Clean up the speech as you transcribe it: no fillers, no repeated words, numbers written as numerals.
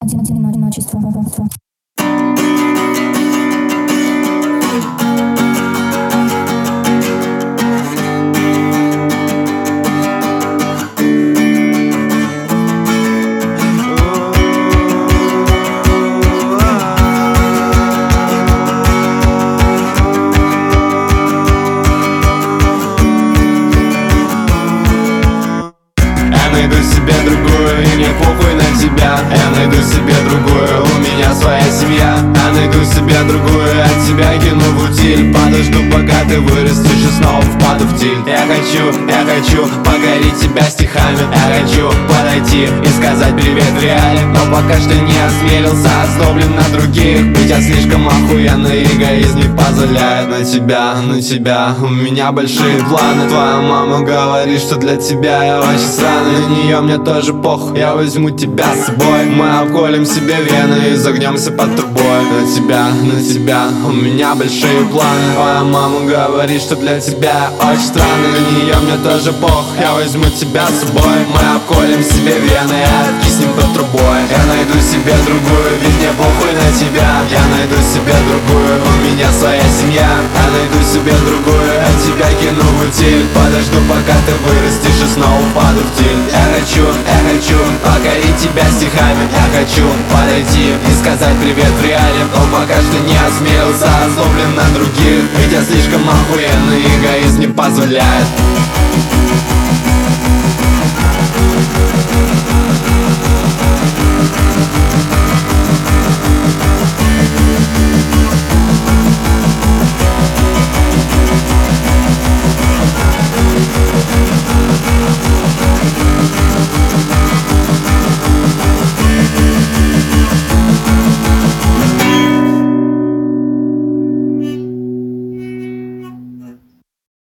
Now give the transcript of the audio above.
одиночество. Найду себе другую, и мне похуй на тебя. Я найду себе другую, у меня своя семья. Я найду себе другую, от тебя кину в утиль. Подожду, пока ты вырастешь и снова впаду в тиль. Я хочу покорить тебя стихами. Я хочу подойти и сказать привет в реале. Но пока что не осмелился, ослоблен на других. Ведь я слишком охуенный, эгоизм не позволяет на тебя. У меня большие планы. Твоя мама говорит, что для тебя я очень странный. На нее мне тоже похуй, я возьму тебя с собой. Мы обколем себе вены и загнемся под трубой. На тебя, у меня большие планы. Твоя мама говорит, что для тебя я очень странный. На нее мне тоже похуй, я возьму тебя с собой. Мы обколем себе вены и откиснем под трубой. Я найду себе другую, ведь мне похуй на тебя. Я найду себе другую, у меня своя семья. Я найду себе другую, от тебя кину в утиль. Подожду, пока ты вырастешь и снова упаду в тиль. Я хочу покорить тебя стихами. Я хочу подойти и сказать привет в реале. Но пока что не осмелился, озлоблен на других. Ведь я слишком охуенный, эгоизм не позволяет.